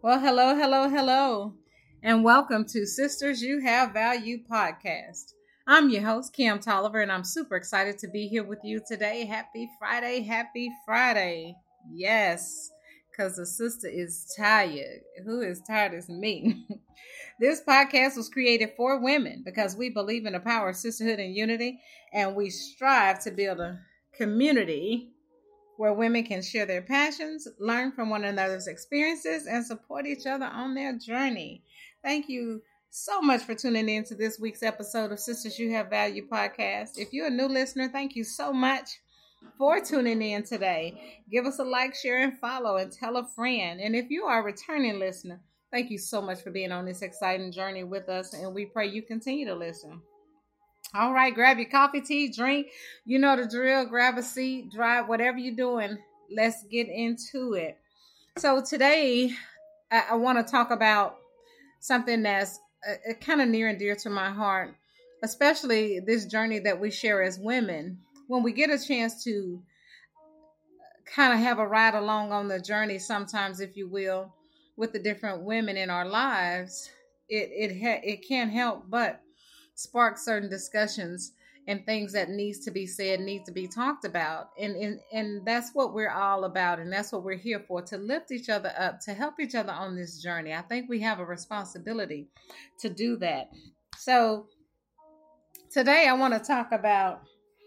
Well, hello, hello, hello, and welcome to Sisters You Have Value podcast. I'm your host, Kim Tolliver, and I'm super excited to be here with you today. Happy Friday, happy Friday. Yes, because the sister is tired. Who is tired is me. This podcast was created for women because we believe in the power of sisterhood and unity, and we strive to build a community where women can share their passions, learn from one another's experiences, and support each other on their journey. Thank you so much for tuning in to this week's episode of Sisters You Have Value podcast. If you're a new listener, thank you so much for tuning in today. Give us a like, share, and follow, and tell a friend. And if you are a returning listener, thank you so much for being on this exciting journey with us, and we pray you continue to listen. All right, grab your coffee, tea, drink. You know the drill. Grab a seat, drive, whatever you're doing. Let's get into it. So today, I want to talk about something that's kind of near and dear to my heart, especially this journey that we share as women. When we get a chance to kind of have a ride along on the journey, sometimes, if you will, with the different women in our lives, it can't help but spark certain discussions and things that needs to be said, need to be talked about. And that's what we're all about. And that's what we're here for, to lift each other up, to help each other on this journey. I think we have a responsibility to do that. So today I want to talk about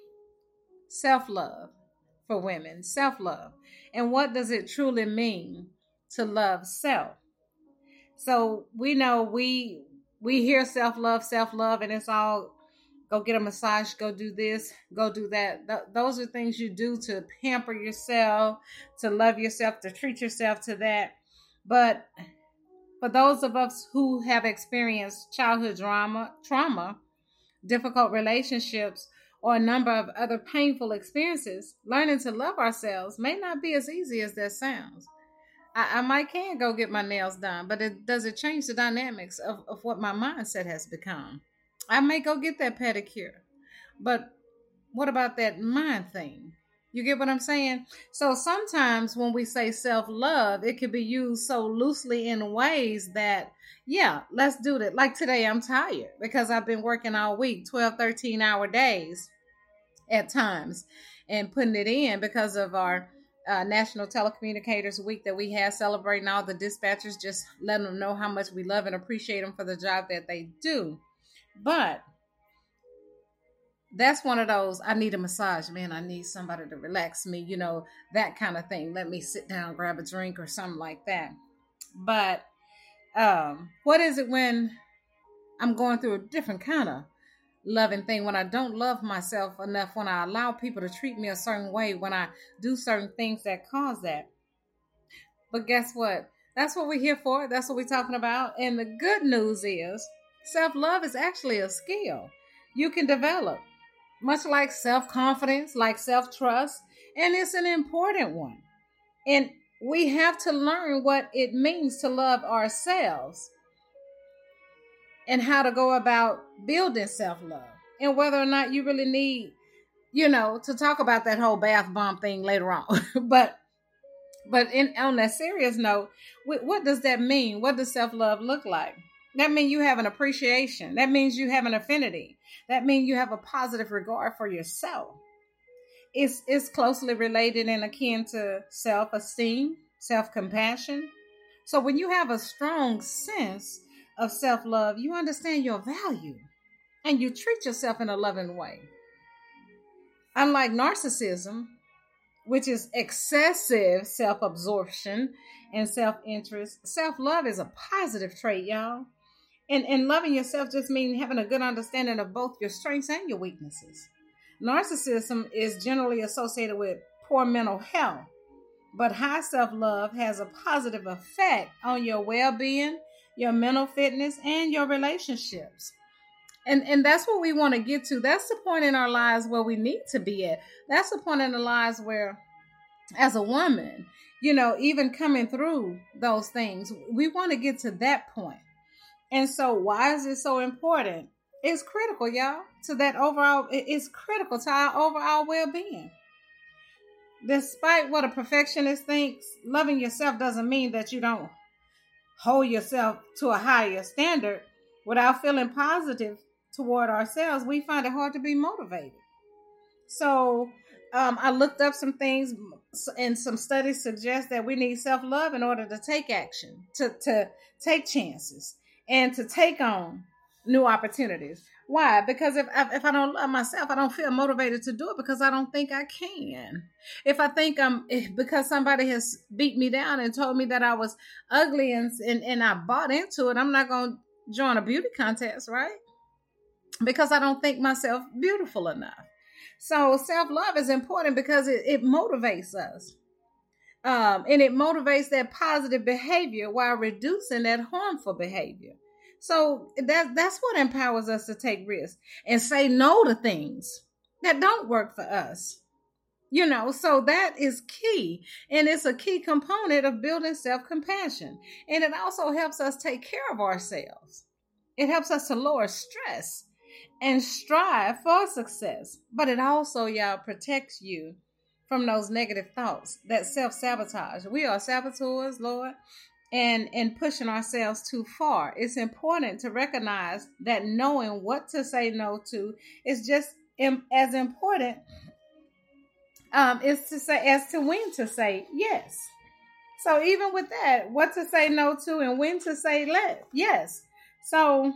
self-love for women, self-love. And what does it truly mean to love self? So we know we hear self-love, and it's all go get a massage, go do this, go do that. Those are things you do to pamper yourself, to love yourself, to treat yourself to that. But for those of us who have experienced childhood trauma, difficult relationships, or a number of other painful experiences, learning to love ourselves may not be as easy as that sounds. I might can go get my nails done, but does it change the dynamics of what my mindset has become? I may go get that pedicure, but what about that mind thing? You get what I'm saying? So sometimes when we say self-love, it can be used so loosely in ways that, yeah, let's do that. Like today, I'm tired because I've been working all week, 12, 13-hour days at times, and putting it in because of our National Telecommunicators Week that we had, celebrating all the dispatchers, just letting them know how much we love and appreciate them for the job that they do. But that's one of those, I need a massage, man. I need somebody to relax me, that kind of thing. Let me sit down, grab a drink or something like that. But what is it when I'm going through a different kind of loving thing, when I don't love myself enough, when I allow people to treat me a certain way, when I do certain things that cause that? But guess what? That's what we're here for. That's what we're talking about. And the good news is self-love is actually a skill you can develop, much like self-confidence, like self-trust, and it's an important one. And we have to learn what it means to love ourselves and how to go about building self-love, and whether or not you really need, to talk about that whole bath bomb thing later on. but on that serious note, what does that mean? What does self-love look like? That means you have an appreciation. That means you have an affinity. That means you have a positive regard for yourself. It's closely related and akin to self-esteem, self-compassion. So when you have a strong sense of self-love, you understand your value and you treat yourself in a loving way. Unlike narcissism, which is excessive self-absorption and self-interest, self-love is a positive trait, y'all. And loving yourself just means having a good understanding of both your strengths and your weaknesses. Narcissism is generally associated with poor mental health, but high self-love has a positive effect on your well-being, your mental fitness, and your relationships. And that's what we want to get to. That's the point in our lives where we need to be at. That's the point in our lives where, as a woman, even coming through those things, we want to get to that point. And so why is it so important? It's critical, y'all, to that overall, it's critical to our overall well-being. Despite what a perfectionist thinks, loving yourself doesn't mean that you don't hold yourself to a higher standard without feeling positive toward ourselves, we find it hard to be motivated. So I looked up some things, and some studies suggest that we need self-love in order to take action, to take chances, and to take on new opportunities. Why? Because if I don't love myself, I don't feel motivated to do it because I don't think I can. If I think because somebody has beat me down and told me that I was ugly, and I bought into it, I'm not going to join a beauty contest, right? Because I don't think myself beautiful enough. So self-love is important because it motivates us. And it motivates that positive behavior while reducing that harmful behavior. So that's what empowers us to take risks and say no to things that don't work for us. So that is key. And it's a key component of building self-compassion. And it also helps us take care of ourselves. It helps us to lower stress and strive for success. But it also, y'all, protects you from those negative thoughts, that self-sabotage. We are saboteurs, Lord, and pushing ourselves too far. It's important to recognize that knowing what to say no to is just as important as to when to say yes. So even with that, what to say no to and when to say yes. So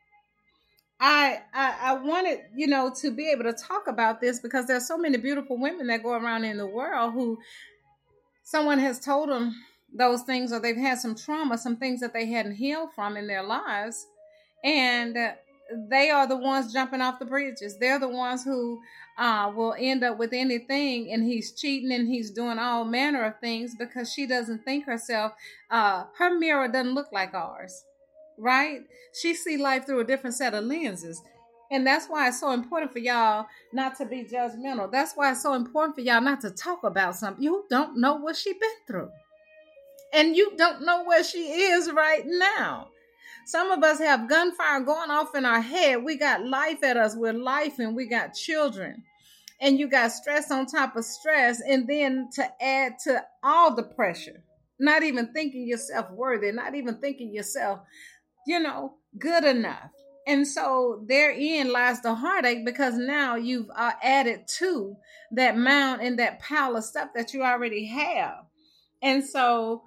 I wanted, to be able to talk about this because there's so many beautiful women that go around in the world who someone has told them those things, or they've had some trauma, some things that they hadn't healed from in their lives. And they are the ones jumping off the bridges. They're the ones who will end up with anything, and he's cheating and he's doing all manner of things because she doesn't think herself, her mirror doesn't look like ours, right? She see life through a different set of lenses. And that's why it's so important for y'all not to be judgmental. That's why it's so important for y'all not to talk about something. You don't know what she's been through. And you don't know where she is right now. Some of us have gunfire going off in our head. We got life at us. We're life, and we got children. And you got stress on top of stress. And then to add to all the pressure, not even thinking yourself worthy, not even thinking yourself, good enough. And so therein lies the heartache, because now you've added to that mound and that pile of stuff that you already have. And so,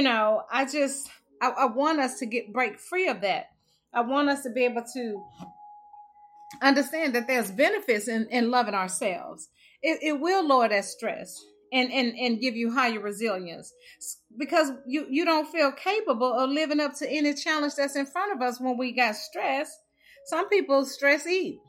I want us to break free of that. I want us to be able to understand that there's benefits in loving ourselves. It will lower that stress and give you higher resilience, because you don't feel capable of living up to any challenge that's in front of us when we got stress. Some people stress eat.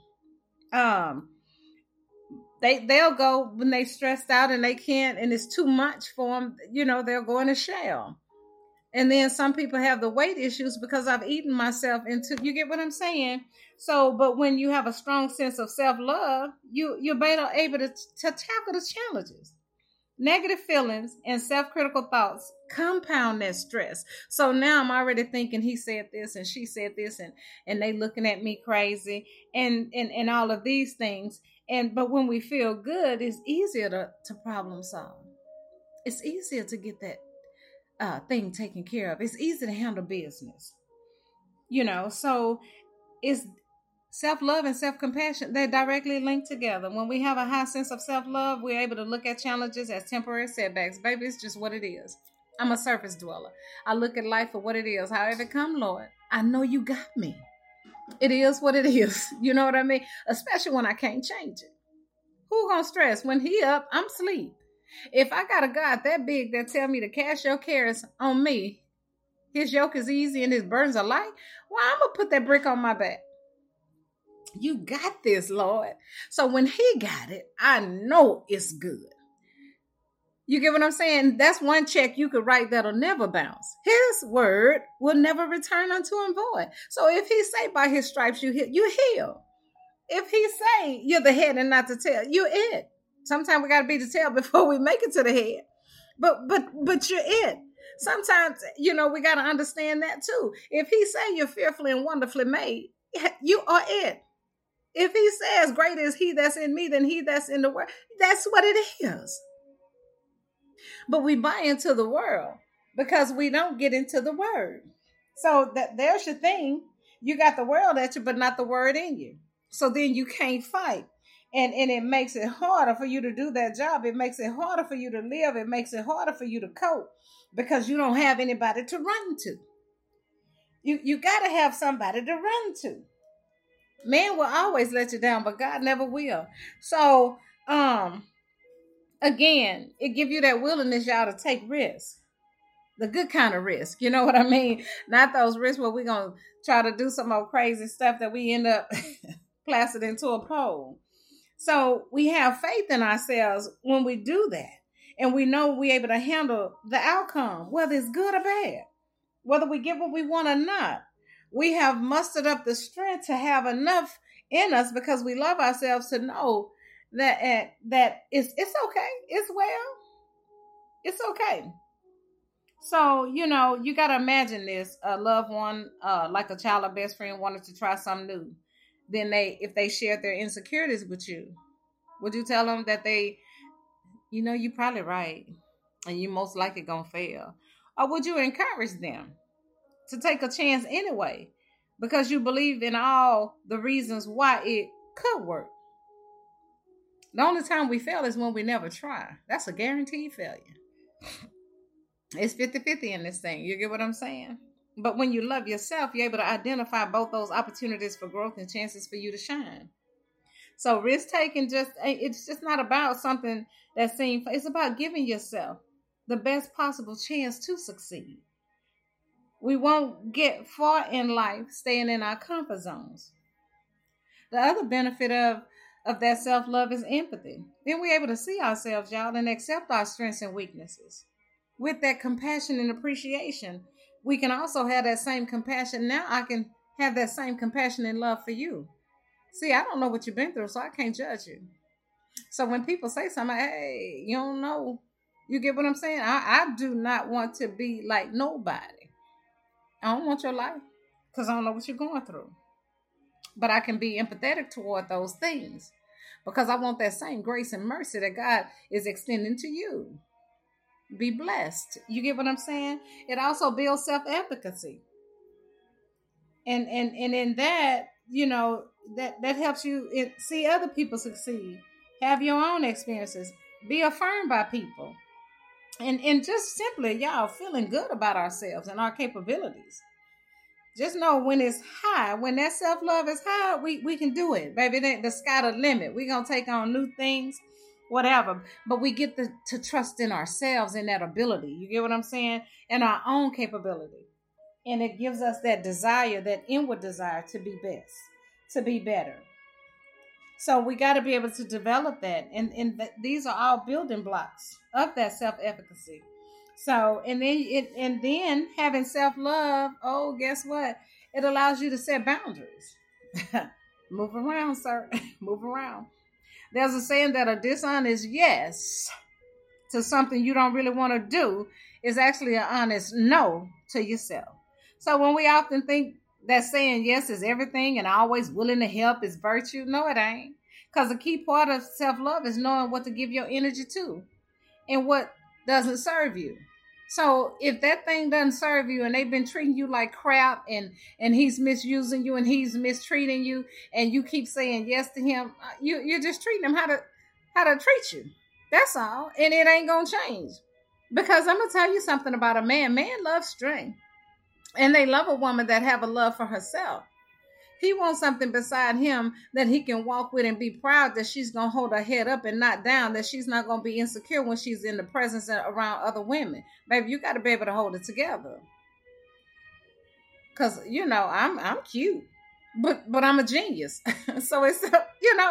They'll go when they stressed out and they can't, and it's too much for them. They'll go in a shell. And then some people have the weight issues because I've eaten myself into, you get what I'm saying? So, but when you have a strong sense of self-love, you're better able to tackle the challenges. Negative feelings and self-critical thoughts compound that stress. So now I'm already thinking he said this and she said this, and they looking at me crazy and all of these things. But when we feel good, it's easier to problem solve. It's easier to get that thing taken care of. It's easy to handle business. So it's self-love and self-compassion. They're directly linked together. When we have a high sense of self-love, we're able to look at challenges as temporary setbacks. Baby, it's just what it is. I'm a surface dweller. I look at life for what it is. However it come, Lord, I know you got me. It is what it is. You know what I mean? Especially when I can't change it. Who gonna stress? When he up, I'm asleep. If I got a God that big that tell me to cast your cares on me, his yoke is easy and his burdens are light, well, I'm going to put that brick on my back. You got this, Lord. So when he got it, I know it's good. You get what I'm saying? That's one check you could write that'll never bounce. His word will never return unto him void. So if he say by his stripes you heal. If he say you're the head and not the tail, you're it. Sometimes we got to be the tail before we make it to the head. But you're it. Sometimes, we got to understand that too. If he say you're fearfully and wonderfully made, you are it. If he says greater is he that's in me than he that's in the world, that's what it is. But we buy into the world because we don't get into the word. So there's your thing. You got the world at you, but not the word in you. So then you can't fight. And it makes it harder for you to do that job. It makes it harder for you to live. It makes it harder for you to cope because you don't have anybody to run to. You got to have somebody to run to. Man will always let you down, but God never will. So, again, it give you that willingness, y'all, to take risks. The good kind of risk. You know what I mean? Not those risks where we're going to try to do some old crazy stuff that we end up plastered into a pole. So we have faith in ourselves when we do that. And we know we're able to handle the outcome, whether it's good or bad, whether we get what we want or not. We have mustered up the strength to have enough in us because we love ourselves to know that it's okay. It's well. It's okay. So, you got to imagine this. A loved one, like a child or best friend, wanted to try something new. Then if they shared their insecurities with you, would you tell them that you're probably right and you most likely going to fail? Or would you encourage them to take a chance anyway because you believe in all the reasons why it could work? The only time we fail is when we never try. That's a guaranteed failure. It's 50-50 in this thing. You get what I'm saying? But when you love yourself, you're able to identify both those opportunities for growth and chances for you to shine. So risk taking it's just not about something it's about giving yourself the best possible chance to succeed. We won't get far in life staying in our comfort zones. The other benefit of that self-love is empathy. Then we're able to see ourselves, y'all, and accept our strengths and weaknesses. With that compassion and appreciation, we can also have that same compassion. Now I can have that same compassion and love for you. See, I don't know what you've been through, so I can't judge you. So when people say something, hey, you don't know, you get what I'm saying? I do not want to be like nobody. I don't want your life because I don't know what you're going through. But I can be empathetic toward those things because I want that same grace and mercy that God is extending to you. Be blessed. You get what I'm saying? It also builds self-efficacy. And in that, that helps you see other people succeed. Have your own experiences. Be affirmed by people. And just simply, y'all, feeling good about ourselves and our capabilities. Just know when it's high, when that self-love is high, we can do it. Baby, the sky the limit. We're going to take on new things, whatever. But we get to trust in ourselves and that ability. You get what I'm saying? And our own capability. And it gives us that desire, that inward desire to be best, to be better. So we got to be able to develop that. And these are all building blocks of that self-efficacy. So, and then having self-love, guess what? It allows you to set boundaries. Move around, sir. Move around. There's a saying that a dishonest yes to something you don't really want to do is actually an honest no to yourself. So when we often think that saying yes is everything and always willing to help is virtue, no, it ain't. Because a key part of self-love is knowing what to give your energy to and what doesn't serve you. So if that thing doesn't serve you and they've been treating you like crap and he's misusing you and he's mistreating you and you keep saying yes to him, you're just treating him how to treat you. That's all. And it ain't going to change. Because I'm going to tell you something about a man. Man loves strength. And they love a woman that have a love for herself. He wants something beside him that he can walk with and be proud that she's going to hold her head up and not down, that she's not going to be insecure when she's in the presence and around other women. Baby, you got to be able to hold it together. Because, I'm cute, but I'm a genius. So it's, girl,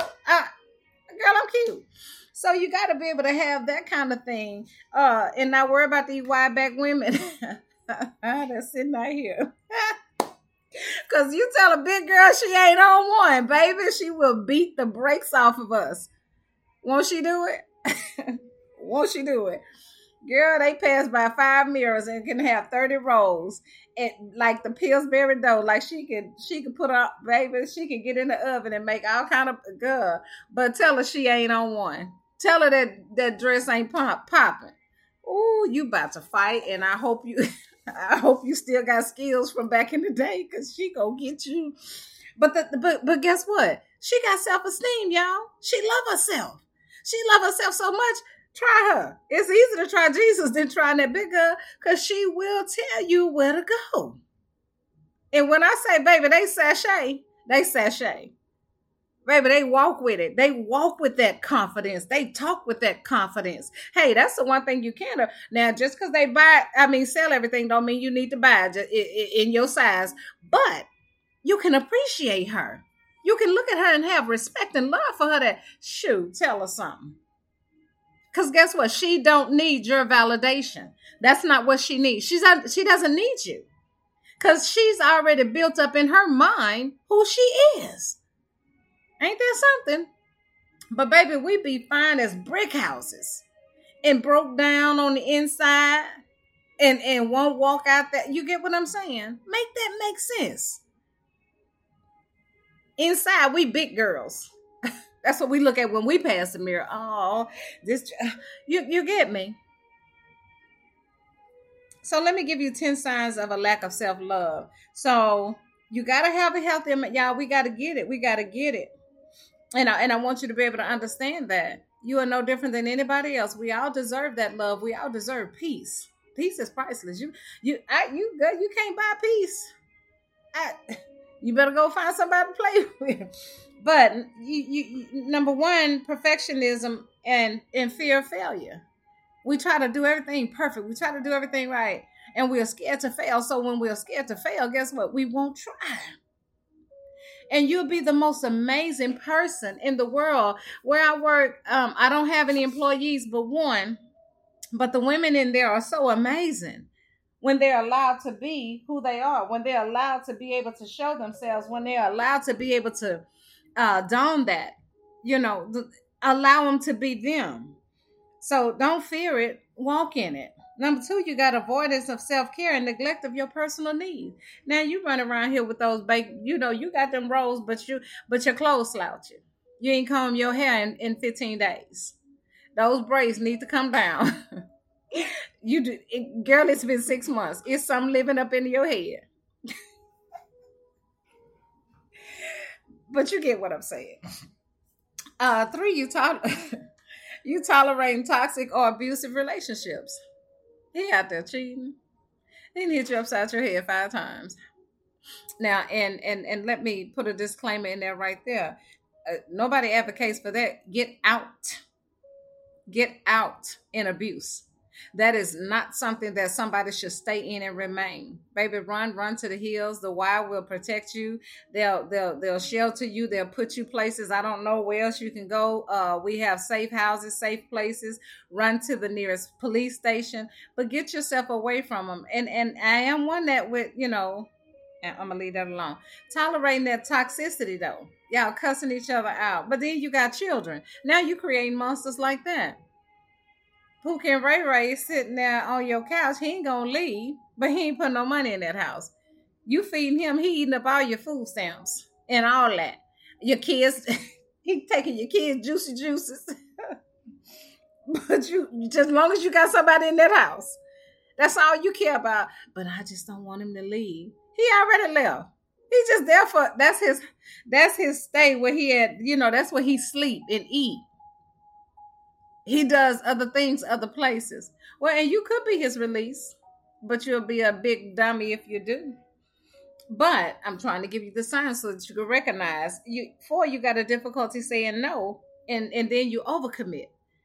I'm cute. So you got to be able to have that kind of thing and not worry about these wide back women that's sitting out here. Because you tell a big girl she ain't on one, baby, she will beat the brakes off of us. Won't she do it? Won't she do it? Girl, they pass by 5 mirrors and can have 30 rolls. And like the Pillsbury dough, like she could put up, baby, she can get in the oven and make all kind of good. But tell her she ain't on one. Tell her that dress ain't popping. Ooh, you about to fight, and I hope you I hope you still got skills from back in the day, because she gonna get you. But guess what? She got self-esteem, y'all. She love herself. She love herself so much. Try her. It's easier to try Jesus than trying that big girl, because she will tell you where to go. And when I say, baby, they sashay, they sashay. Baby, they walk with it. They walk with that confidence. They talk with that confidence. Hey, that's the one thing you can't do. Now, just because they sell everything don't mean you need to buy it in your size. But you can appreciate her. You can look at her and have respect and love for her. That, shoot, tell her something. Because guess what? She don't need your validation. That's not what she needs. She doesn't need you. Because she's already built up in her mind who she is. Ain't that something? But baby, we be fine as brick houses and broke down on the inside and won't walk out that. You get what I'm saying? Make that make sense. Inside, we big girls. That's what we look at when we pass the mirror. Oh, this, you get me? So let me give you 10 signs of a lack of self-love. So you got to have a healthy, y'all, we got to get it. We got to get it. And I want you to be able to understand that you are no different than anybody else. We all deserve that love. We all deserve peace. Peace is priceless. You can't buy peace. You better go find somebody to play with. But you number one, perfectionism and fear of failure. We try to do everything perfect. We try to do everything right, and we're scared to fail. So when we're scared to fail, guess what? We won't try. And you'll be the most amazing person in the world. Where I work, I don't have any employees but one, but the women in there are so amazing when they're allowed to be who they are, when they're allowed to be able to show themselves, when they're allowed to be able to don that, allow them to be them. So don't fear it, walk in it. Number two, you got avoidance of self-care and neglect of your personal needs. Now you run around here with those you got them rolls, but your clothes slouch you. You ain't comb your hair in 15 days. Those braids need to come down. You do, girl, it's been 6 months. It's something living up into your head. But you get what I'm saying. 3, you tolerating toxic or abusive relationships. He out there cheating. He didn't hit you upside your head 5 times. Now, and let me put a disclaimer in there right there. Nobody advocates for that. Get out. Get out in abuse. That is not something that somebody should stay in and remain. Baby, run to the hills. The wild will protect you. They'll shelter you. They'll put you places. I don't know where else you can go. We have safe houses, safe places. Run to the nearest police station, but get yourself away from them. And I am one that with, I'm going to leave that alone. Tolerating that toxicity though. Y'all cussing each other out. But then you got children. Now you creating monsters like that. Who can Ray sitting there on your couch? He ain't gonna leave, but he ain't putting no money in that house. You feeding him, he eating up all your food stamps and all that. Your kids, he taking your kids' juicy juices. But you, just as long as you got somebody in that house, that's all you care about. But I just don't want him to leave. He already left. He's just there for that's his stay where he had, that's where he sleep and eat. He does other things, other places. Well, and you could be his release, but you'll be a big dummy if you do. But I'm trying to give you the signs so that you can recognize. You got a difficulty saying no, and then you overcommit.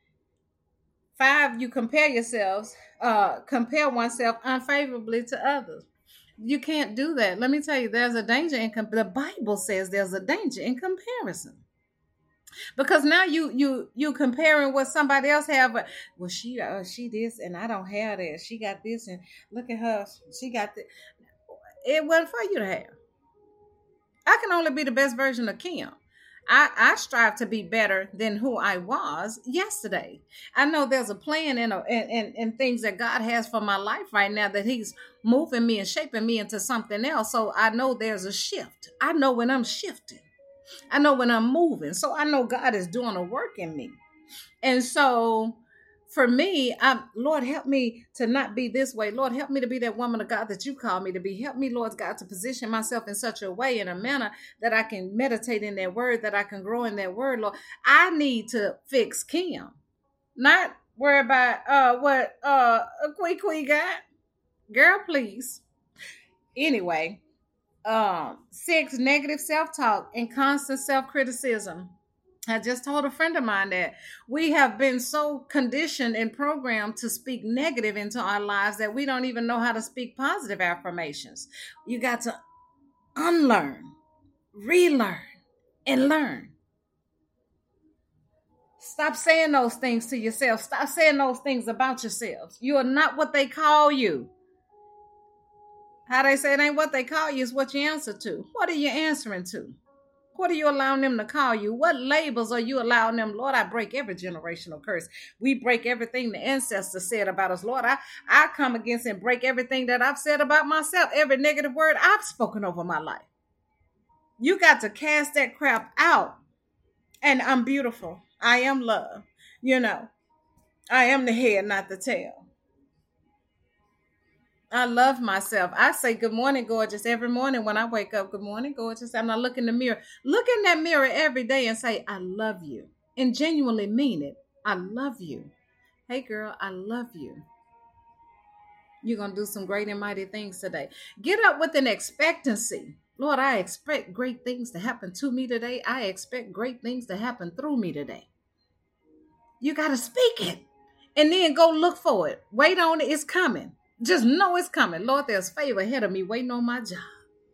5, you compare oneself unfavorably to others. You can't do that. Let me tell you, there's a danger the Bible says there's a danger in comparison. Because now you comparing what somebody else have. Well, she this and I don't have that. She got this and look at her. She got that. It wasn't for you to have. I can only be the best version of Kim. I strive to be better than who I was yesterday. I know there's a plan and things that God has for my life right now, that he's moving me and shaping me into something else. So I know there's a shift. I know when I'm shifting. I know when I'm moving. So I know God is doing a work in me. And so for me, Lord, help me to not be this way. Lord, help me to be that woman of God that you call me to be. Help me, Lord God, to position myself in such a way, in a manner that I can meditate in that word, that I can grow in that word, Lord. I need to fix Kim, not worry about what Quee got. Girl, please. Anyway, 6, negative self-talk and constant self-criticism. I just told a friend of mine that we have been so conditioned and programmed to speak negative into our lives that we don't even know how to speak positive affirmations. You got to unlearn, relearn, and learn. Stop saying those things to yourself. Stop saying those things about yourselves. You are not what they call you. How they say it ain't what they call you, it's what you answer to. What are you answering to? What are you allowing them to call you? What labels are you allowing them? Lord, I break every generational curse. We break everything the ancestors said about us. Lord, I come against and break everything that I've said about myself, every negative word I've spoken over my life. You got to cast that crap out. And I'm beautiful. I am love. You know, I am the head, not the tail. I love myself. I say good morning, gorgeous, every morning when I wake up. Good morning, gorgeous. I'm not looking in the mirror. Look in that mirror every day and say, I love you. And genuinely mean it. I love you. Hey, girl, I love you. You're going to do some great and mighty things today. Get up with an expectancy. Lord, I expect great things to happen to me today. I expect great things to happen through me today. You got to speak it. And then go look for it. Wait on it. It's coming. Just know it's coming. Lord, there's favor ahead of me waiting on my job.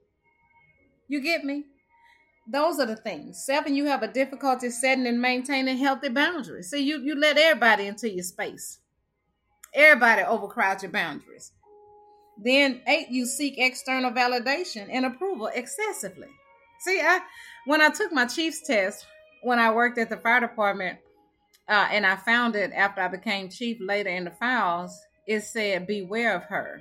You get me? Those are the things. 7, you have a difficulty setting and maintaining healthy boundaries. See, you let everybody into your space. Everybody overcrowd your boundaries. Then 8, you seek external validation and approval excessively. See, when I took my chief's test, when I worked at the fire department, and I found it after I became chief later in the files, it said, beware of her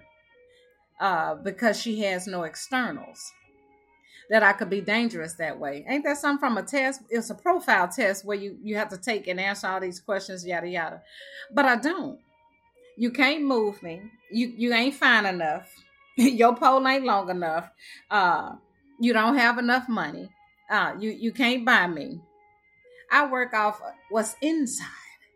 because she has no externals, that I could be dangerous that way. Ain't that something from a test? It's a profile test where you have to take and answer all these questions, yada, yada. But I don't. You can't move me. You ain't fine enough. Your pole ain't long enough. You don't have enough money. You can't buy me. I work off what's inside.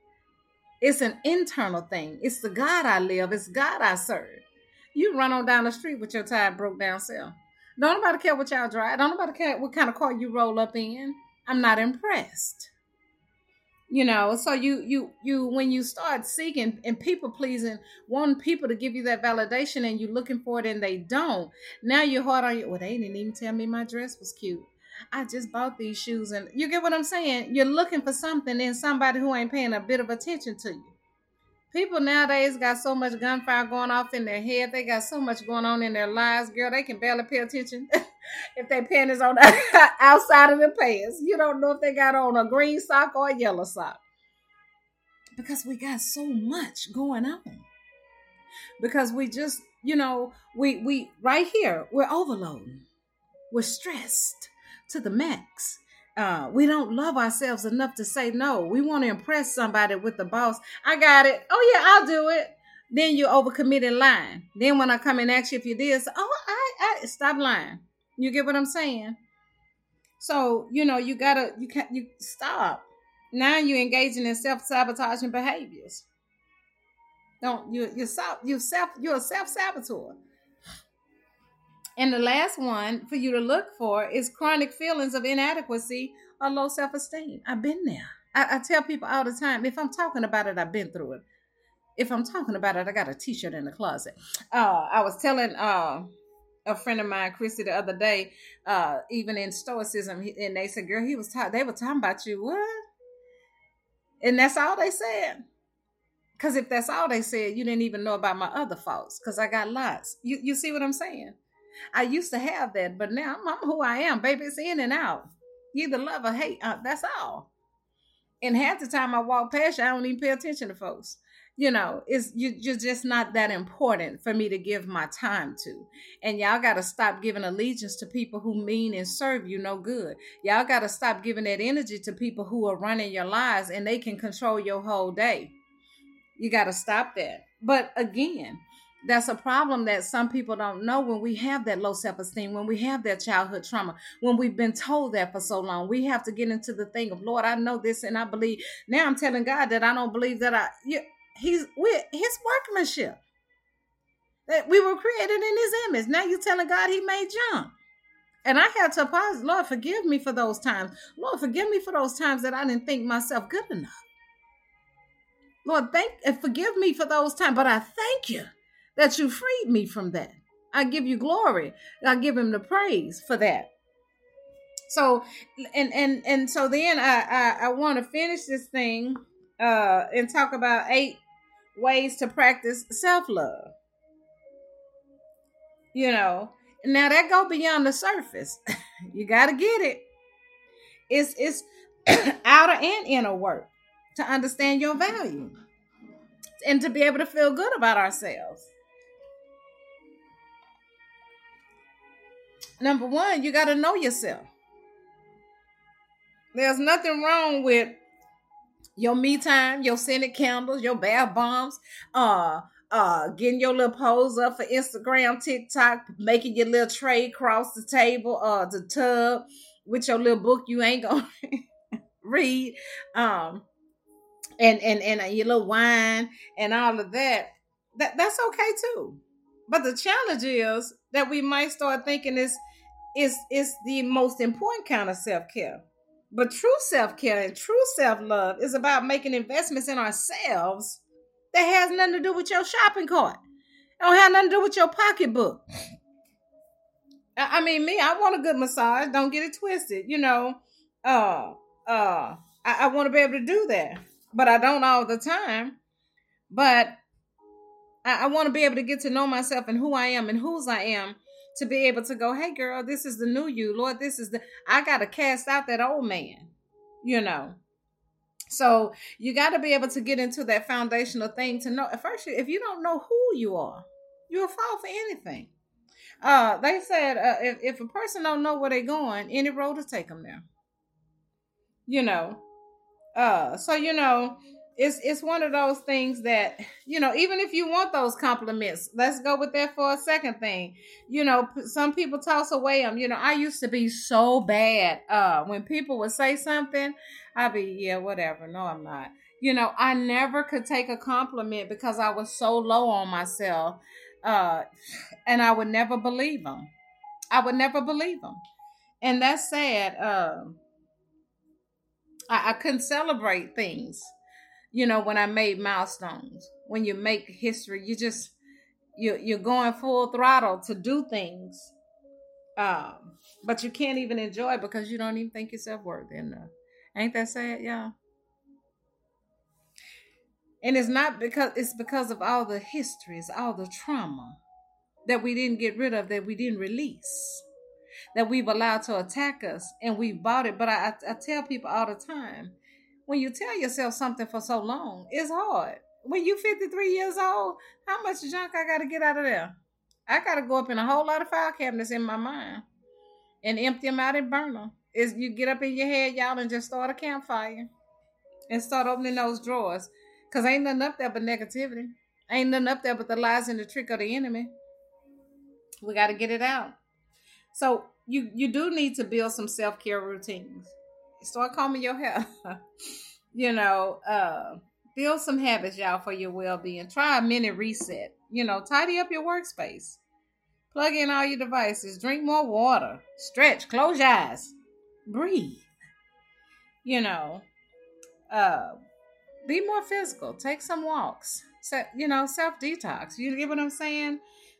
It's an internal thing. It's the God I live. It's God I serve. You run on down the street with your tire broke down self. Don't nobody care what y'all drive. Don't nobody care what kind of car you roll up in. I'm not impressed. You know, so you when you start seeking and people pleasing, wanting people to give you that validation and you looking for it and they don't, now you're hard on you. Well, they didn't even tell me my dress was cute. I just bought these shoes, and you get what I'm saying? You're looking for something in somebody who ain't paying a bit of attention to you. People nowadays got so much gunfire going off in their head. They got so much going on in their lives, girl. They can barely pay attention if their panties on the outside of their pants. You don't know if they got on a green sock or a yellow sock. Because we got so much going on. Because we just, you know, we right here, we're overloading. We're stressed to the max. We don't love ourselves enough to say no. We want to impress somebody with the boss. I got it. Oh yeah, I'll do it. Then you overcommit and lying. Then when I come and ask you if you did, say, oh, I stop lying. You get what I'm saying? So, you know, you stop. Now you're engaging in self-sabotaging behaviors. You're a self-saboteur. And the last one for you to look for is chronic feelings of inadequacy or low self-esteem. I've been there. I tell people all the time, if I'm talking about it, I've been through it. If I'm talking about it, I got a t-shirt in the closet. I was telling a friend of mine, Chrissy, the other day, even in Stoicism, and they said, girl, they were talking about you. What? And that's all they said. Because if that's all they said, you didn't even know about my other faults, because I got lots. You see what I'm saying? I used to have that, but now I'm who I am, baby. It's in and out. You either love or hate. That's all. And half the time I walk past you, I don't even pay attention to folks. You know, you're just not that important for me to give my time to. And y'all got to stop giving allegiance to people who mean and serve you no good. Y'all got to stop giving that energy to people who are running your lives and they can control your whole day. You got to stop that. But again, that's a problem that some people don't know. When we have that low self-esteem, when we have that childhood trauma, when we've been told that for so long, we have to get into the thing of, Lord, I know this and I believe. Now I'm telling God that I don't believe that we're his workmanship, that we were created in his image. Now you're telling God he made junk. And I had to pause. Lord, forgive me for those times. Lord, forgive me for those times that I didn't think myself good enough. Lord, forgive me for those times, but I thank you that you freed me from that. I give you glory. I give him the praise for that. So, and so then I want to finish this thing and talk about 8 ways to practice self-love. Now that go beyond the surface. You got to get it. It's outer and inner work to understand your value and to be able to feel good about ourselves. Number 1, you got to know yourself. There's nothing wrong with your me time, your scented candles, your bath bombs, getting your little pose up for Instagram, TikTok, making your little tray across the table, the tub with your little book you ain't gonna read, and your little wine and all of that. That's okay too. But the challenge is that we might start thinking is the most important kind of self-care. But true self-care and true self-love is about making investments in ourselves that has nothing to do with your shopping cart. It don't have nothing to do with your pocketbook. I mean, I want a good massage. Don't get it twisted. I want to be able to do that. But I don't all the time. But I want to be able to get to know myself and who I am and whose I am, to be able to go, hey girl, this is the new you. Lord, I got to cast out that old man, So you got to be able to get into that foundational thing to know. At first, if you don't know who you are, you'll fall for anything. They said, if a person don't know where they're going, any road will take them there. So it's one of those things that, even if you want those compliments, let's go with that for a second thing. Some people toss away them. I used to be so bad. When people would say something, I'd be, yeah, whatever. No, I'm not. I never could take a compliment because I was so low on myself. And I would never believe them. And that's sad. I couldn't celebrate things. When I made milestones, when you make history, you're going full throttle to do things. But you can't even enjoy it because you don't even think yourself worthy enough. Ain't that sad, y'all? And it's because of all the histories, all the trauma that we didn't get rid of, that we didn't release, that we've allowed to attack us, and we've bought it. But I tell people all the time, when you tell yourself something for so long, it's hard. When you 53 years old, how much junk I got to get out of there? I got to go up in a whole lot of file cabinets in my mind and empty them out and burn them. You get up in your head, y'all, and just start a campfire and start opening those drawers. Because ain't nothing up there but negativity. Ain't nothing up there but the lies and the trick of the enemy. We got to get it out. So you do need to build some self-care routines. Start combing your hair. Build some habits, y'all, for your well-being. Try a mini reset. Tidy up your workspace. Plug in all your devices. Drink more water. Stretch. Close your eyes. Breathe. Be more physical. Take some walks. Self-detox. You get what I'm saying?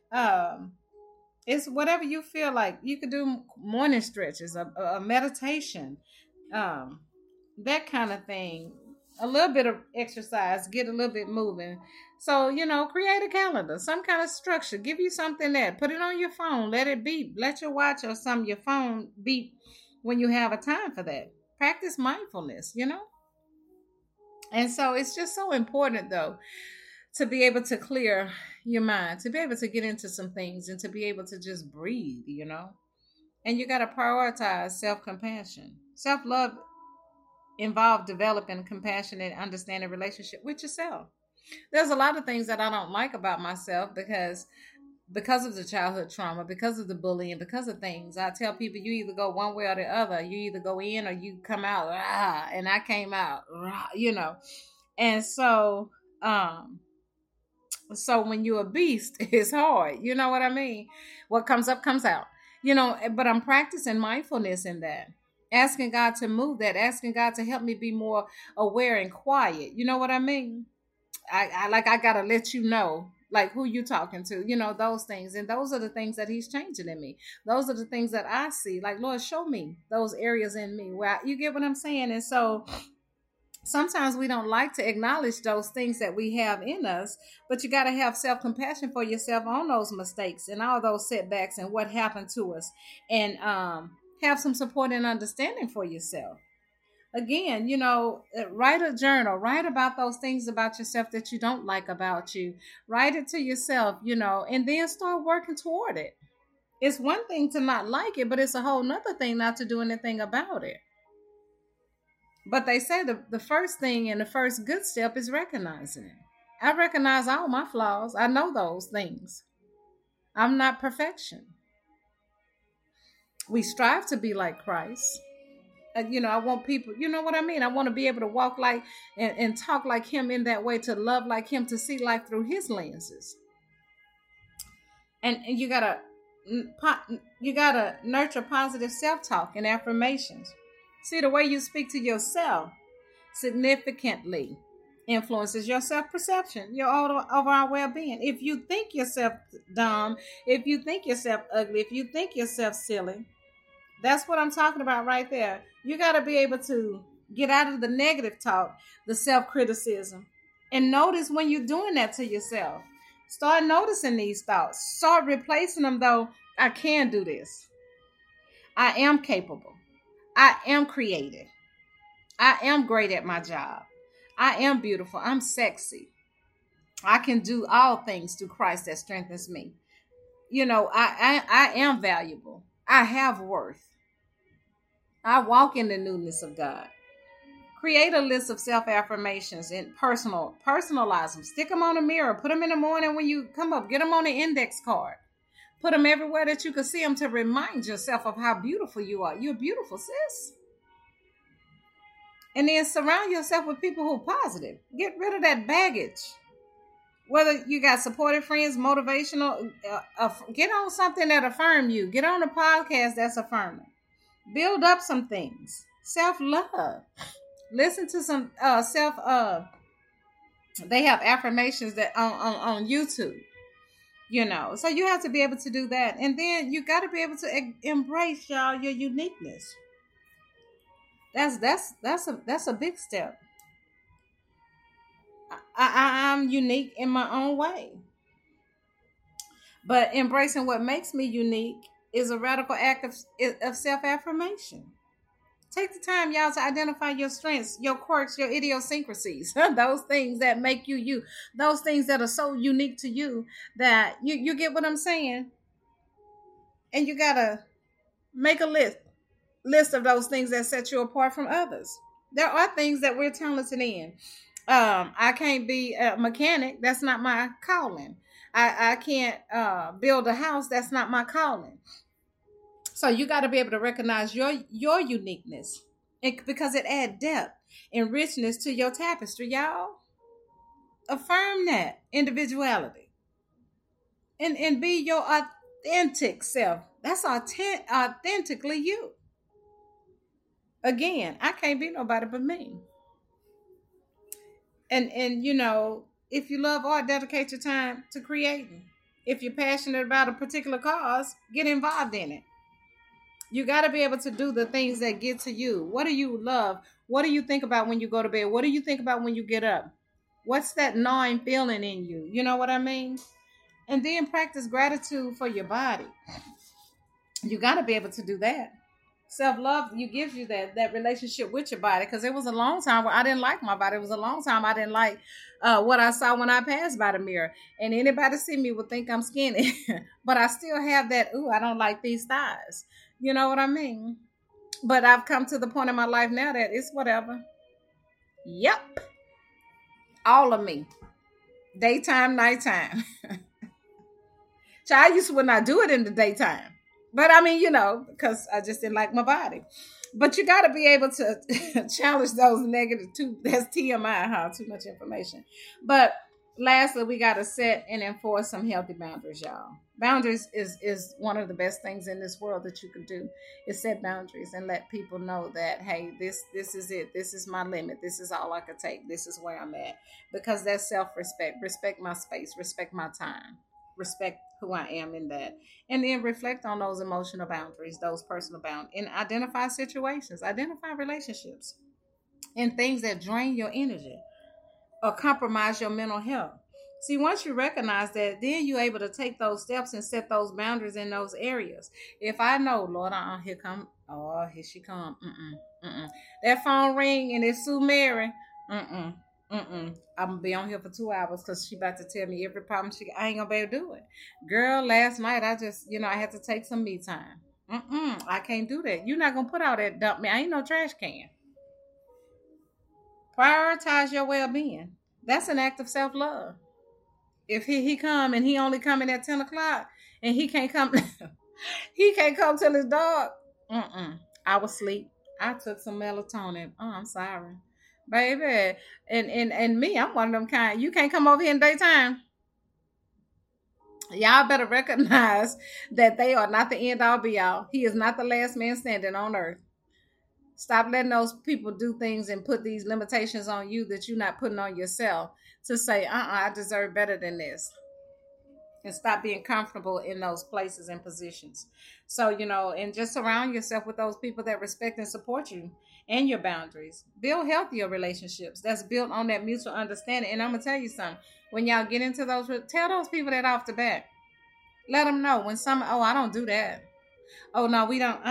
It's whatever you feel like. You could do morning stretches, a meditation, that kind of thing. A little bit of exercise, get a little bit moving. So, create a calendar, some kind of structure. Give you something there. Put it on your phone. Let it beep. Let your watch or your phone beep when you have a time for that. Practice mindfulness, And so it's just so important, though, to be able to clear your mind, to be able to get into some things and to be able to just breathe, And you got to prioritize self-compassion. Self-love involves developing a compassionate, understanding relationship with yourself. There's a lot of things that I don't like about myself because of the childhood trauma, because of the bullying, because of things. I tell people you either go one way or the other. You either go in or you come out. And I came out, And so when you're a beast, it's hard. You know what I mean? What comes up comes out. But I'm practicing mindfulness in that. Asking God to move that, asking God to help me be more aware and quiet. You know what I mean? I gotta let you know like who you talking to, those things. And those are the things that he's changing in me. Those are the things that I see. Like, Lord, show me those areas in me where you get what I'm saying. And so sometimes we don't like to acknowledge those things that we have in us, but you got to have self-compassion for yourself on those mistakes and all those setbacks and what happened to us, and have some support and understanding for yourself. Again, write a journal, write about those things about yourself that you don't like about you. Write it to yourself, and then start working toward it. It's one thing to not like it, but it's a whole nother thing not to do anything about it. But they say the first thing and the first good step is recognizing it. I recognize all my flaws. I know those things. I'm not perfection. We strive to be like Christ. I want people, you know what I mean? I want to be able to walk like and talk like him in that way, to love like him, to see life through his lenses. And you gotta nurture positive self-talk and affirmations. See, the way you speak to yourself significantly influences your self-perception, your overall well-being. If you think yourself dumb, if you think yourself ugly, if you think yourself silly, that's what I'm talking about right there. You got to be able to get out of the negative talk, the self-criticism, and notice when you're doing that to yourself. Start noticing these thoughts. Start replacing them, though. I can do this. I am capable. I am creative. I am great at my job. I am beautiful. I'm sexy. I can do all things through Christ that strengthens me. I am valuable. I have worth. I walk in the newness of God. Create a list of self-affirmations and personalize them. Stick them on the mirror. Put them in the morning when you come up. Get them on the index card. Put them everywhere that you can see them to remind yourself of how beautiful you are. You're beautiful, sis. And then surround yourself with people who are positive. Get rid of that baggage. Whether you got supportive friends, motivational, get on something that affirm you. Get on a podcast that's affirming. Build up some things. Self-love. Listen to some they have affirmations that on YouTube. So you have to be able to do that. And then you got to be able to embrace, y'all, your uniqueness. That's a big step. I'm unique in my own way. But embracing what makes me unique is a radical act of self-affirmation. Take the time, y'all, to identify your strengths, your quirks, your idiosyncrasies, those things that make you you, those things that are so unique to you that you get what I'm saying? And you got to make a list of those things that set you apart from others. There are things that we're talented in. I can't be a mechanic. That's not my calling. I can't build a house. That's not my calling. So you got to be able to recognize your uniqueness, because it adds depth and richness to your tapestry, y'all. Affirm that individuality and be your authentic self. That's authentically you. Again, I can't be nobody but me. And if you love art, dedicate your time to creating. If you're passionate about a particular cause, get involved in it. You got to be able to do the things that get to you. What do you love? What do you think about when you go to bed? What do you think about when you get up? What's that gnawing feeling in you? You know what I mean? And then practice gratitude for your body. You got to be able to do that. Self-love gives you that relationship with your body, because it was a long time where I didn't like my body. It was a long time I didn't like what I saw when I passed by the mirror. And anybody see me would think I'm skinny. But I still have that, I don't like these thighs. You know what I mean? But I've come to the point in my life now that it's whatever. Yep. All of me. Daytime, nighttime. So I used to would not do it in the daytime. But I mean, because I just didn't like my body. But you got to be able to challenge those negative two. That's TMI, huh? Too much information. But lastly, we got to set and enforce some healthy boundaries, y'all. Boundaries is one of the best things in this world that you can do, is set boundaries and let people know that, hey, this is it. This is my limit. This is all I could take. This is where I'm at. Because that's self-respect. Respect my space. Respect my time. Respect who I am in that. And then reflect on those emotional boundaries, those personal boundaries, and identify situations, identify relationships, and things that drain your energy or compromise your mental health. See, once you recognize that, then you're able to take those steps and set those boundaries in those areas. If I know, Lord, here she come. That phone ring and it's Sue Mary. I'm gonna be on here for 2 hours because she about to tell me every problem I ain't gonna be able to do it. Girl, last night I just, I had to take some me time. I can't do that. You're not gonna put all that dump me. I ain't no trash can. Prioritize your well-being. That's an act of self-love. If he come and he only coming at 10 o'clock and he can't come, he can't come till his dog. I was asleep. I took some melatonin. Oh, I'm sorry, baby. And me, I'm one of them kind. You can't come over here in daytime. Y'all better recognize that they are not the end all be all. He is not the last man standing on earth. Stop letting those people do things and put these limitations on you that you're not putting on yourself to say, I deserve better than this. And stop being comfortable in those places and positions. So, and just surround yourself with those people that respect and support you and your boundaries. Build healthier relationships that's built on that mutual understanding. And I'm going to tell you something. When y'all get into those, tell those people that off the bat. Let them know when I don't do that. Oh, no, we don't.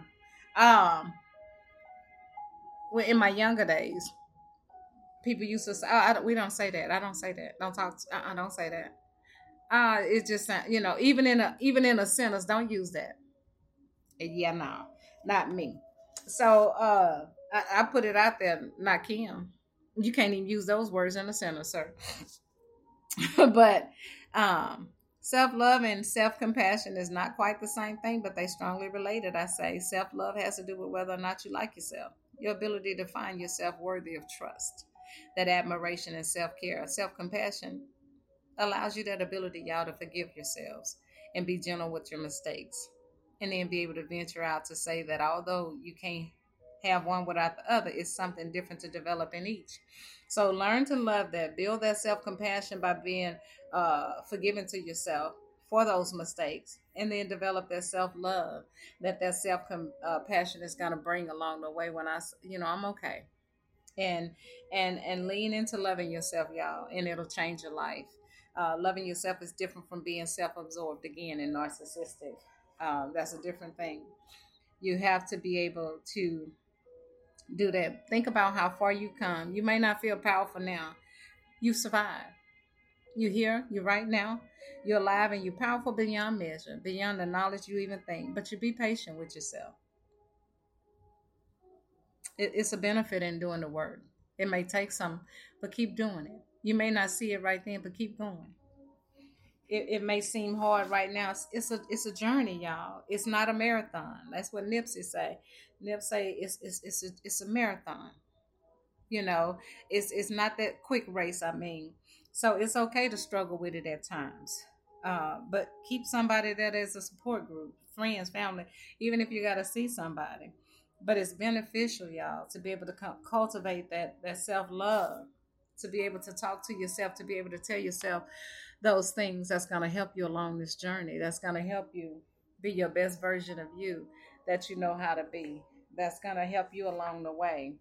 In my younger days, people used to say, we don't say that. I don't say that. Don't talk. Don't say that. It's just, even in a sentence, don't use that. Yeah, no, not me. So I put it out there, not Kim. You can't even use those words in a sentence, sir. But self-love and self-compassion is not quite the same thing, but they strongly related. I say self-love has to do with whether or not you like yourself, your ability to find yourself worthy of trust, that admiration and self-care. Self-compassion allows you that ability, y'all, to forgive yourselves and be gentle with your mistakes, and then be able to venture out to say that although you can't have one without the other, it's something different to develop in each. So learn to love that. Build that self-compassion by being forgiving to yourself for those mistakes, and then develop that self-love that self-compassion is going to bring along the way when I'm okay. And lean into loving yourself, y'all, and it'll change your life. Loving yourself is different from being self-absorbed again and narcissistic. That's a different thing. You have to be able to do that. Think about how far you come. You may not feel powerful now. You survived. You're here. You're right now. You're alive and you're powerful beyond measure, beyond the knowledge you even think. But you be patient with yourself. It's a benefit in doing the work. It may take some, but keep doing it. You may not see it right then, but keep going. It may seem hard right now. It's a journey, y'all. It's not a marathon. That's what Nipsey say. Nip say it's a marathon. It's not that quick race. I mean, so it's okay to struggle with it at times. But keep somebody that is a support group, friends, family, even if you got to see somebody. But it's beneficial, y'all, to be able to cultivate that self-love, to be able to talk to yourself, to be able to tell yourself those things that's going to help you along this journey, that's going to help you be your best version of you that you know how to be, that's going to help you along the way,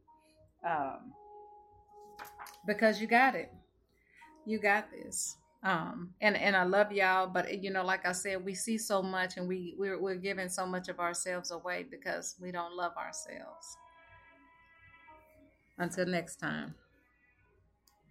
because you got it. You got this. And I love y'all, but like I said, we see so much and we're giving so much of ourselves away because we don't love ourselves. Until next time.